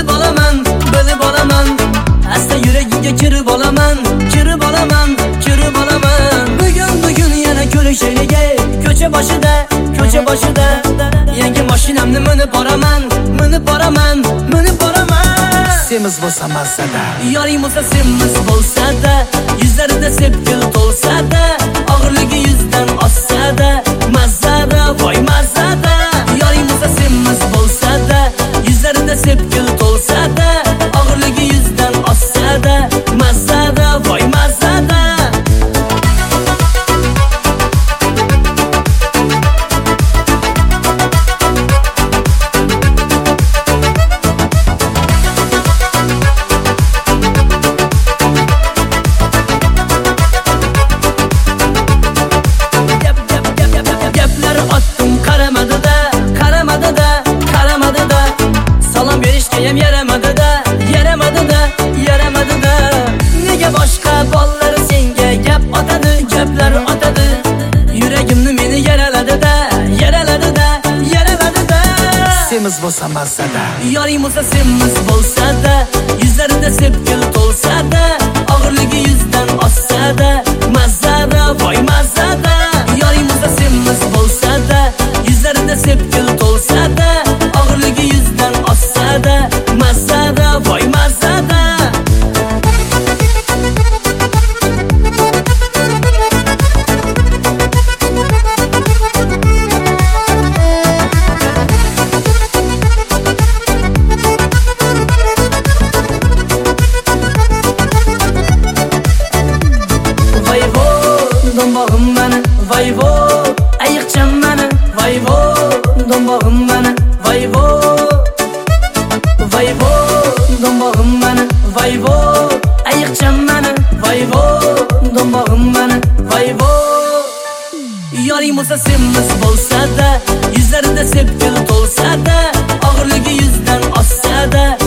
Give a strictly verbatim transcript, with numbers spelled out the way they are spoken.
bilib olaman, bilib olaman. Asta yuragiga kirib olaman, kirib olaman, kirib olaman. Bugun bugun yana ko'rishaylik, ko'cha boshida, ko'cha boshida. Yangi mashinamni minib boraman, minib boraman, minib boraman. Semiz bo'lsa mazada, yoring bo'lsa semiz bo'lsa-da, yuzlarida sepkil to'lsa-da, og'irligi yuzdan ossa-da, mazada, voy mazada. Yoring bo'lsa semiz bo'lsa-da, yuzlarida sepkil to'lsa-da, og'irligi yuzdan ossa-da, mazada, voy mazada. Ham yaramadida, yaramadida, yaramadida. Nega boshqa bollar senga gap otadi, gaplar otadi. Yuragimni meni yaraladida, yaraladida, yaraladida. Semiz bo'lsa mazada, yoring bo'lsa semiz bo'lsa-da, yuzlarida sepkil to'lsa-da, og'irligi yuzdan ossa-da, mazada, voy mazada. Yoring bo'lsa semiz bo'lsa-da, yuzlarida sepkil to'lsa-da, og'irligi yuzdan ossa-da, mazada, voy mazada. Voy vo, do'mbog'im mani, voy vo, ayiqcham mani, voy vo, do'mbog'im mani, voy vo. Voy vo, do'mbog'im mani, voy vo, ayiqcham mani, voy vo, do'mbog'im mani, voy vo. Yoring bo'lsa semiz bo'lsa-da, yuzlarida sepkil to'lsa-da, og'irligi yuzdan ossa-da,